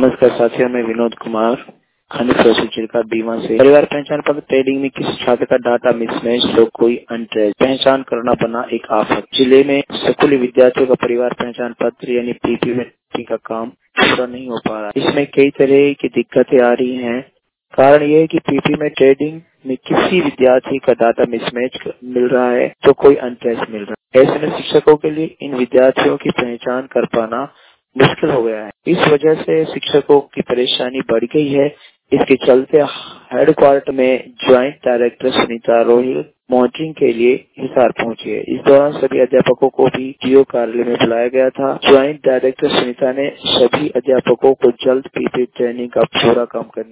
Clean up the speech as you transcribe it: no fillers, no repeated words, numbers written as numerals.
नमस्कार साथियों, मैं विनोद कुमार खंड प्रोसीजर का बीमा से। परिवार पहचान पत्र ट्रेडिंग में किसी छात्र का डाटा मिसमैच तो कोई अनट्रेस पहचान करना बना एक आफत। जिले में स्कूली विद्यार्थियों का परिवार पहचान पत्र यानी पीपी में का काम पूरा नहीं हो पा रहा। इसमें कई तरह की दिक्कतें आ रही हैं। कारण यह है कि पीपी में ट्रेडिंग में किसी विद्यार्थी का डाटा मिसमैच मिल रहा है तो कोई अनट्रेस मिल रहा है। ऐसे में शिक्षकों के लिए इन विद्यार्थियों की पहचान कर पाना मुश्किल हो गया है। इस वजह से शिक्षकों की परेशानी बढ़ गई है। इसके चलते हेडक्वार्टर में joint director Sunita Rohil monitoring के लिए हिसार पहुंची है। इस दौरान सभी अध्यापकों को भी डीओ कार्यालय में बुलाया गया था। ज्वाइंट डायरेक्टर सुनीता ने सभी अध्यापकों को जल्द पीपी ट्रेनिंग का पूरा काम करने